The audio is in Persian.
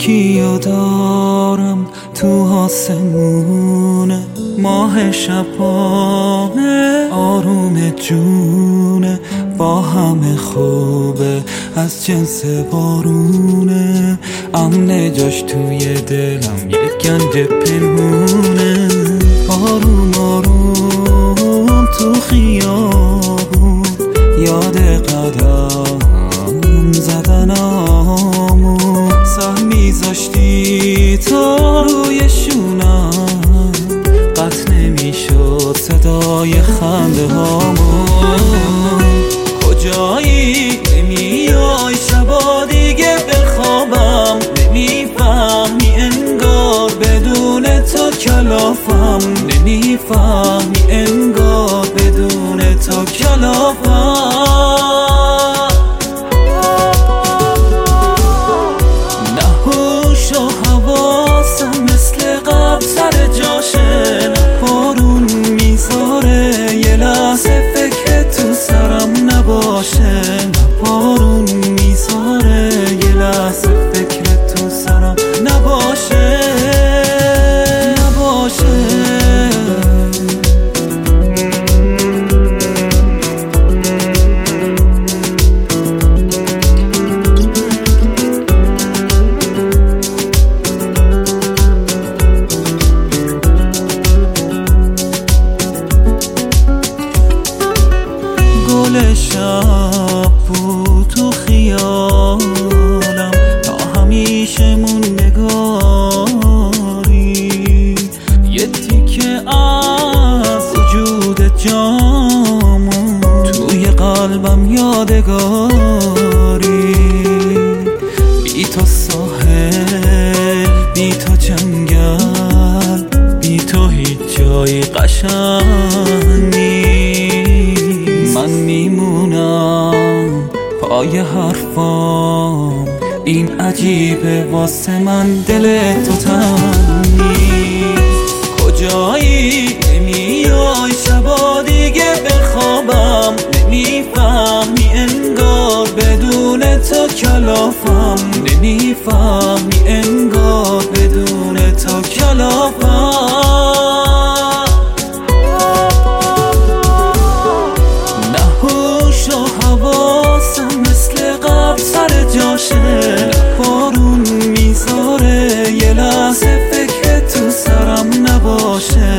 یکیو دارم تو آسمونه، ماه شبانه آروم جونه، با همه خوبه از جنس بارونه، امن جاش توی دلم یه گنج پنهونه. آروم آروم تو خیابون یاد قدم زدنامون، سر میذاشتی تا روی شونم، قطع نمیشد صدای خنده هامون. کجایی نمیای شبا دیگه بخوابم، نمیفهمی انگار بدون تو کلافم، نمیفهمی انگار بدون تو کلافم. نه هوش و حواسم مثل قبل سر جاشه، نه بارون میذاره یه لحظه فکر تو سرم نباشه، نه بارون میذاره یه لحظه فکر تو سرم نباشه. گل شب بود تو خیالم، تا همیشه موندگاری، یه تیکه از وجود جامون توی قلبم یادگاری. بی تو ساحل، بی تو جنگل، بی تو هیچ جایی قشنگ نیست. من میمونم پای حرفام، این عجیبه واسه من دل تو تنگ نیست. کجایی نمیای شبا دیگه بخوابم، نمیفهمی انگار بدون تو کلافم، نمیفهمی انگار بدون تو کلافم. حواسم مثل قبل سر جاشه، بارون میذاره یه لحظه فکر تو سرم نباشه،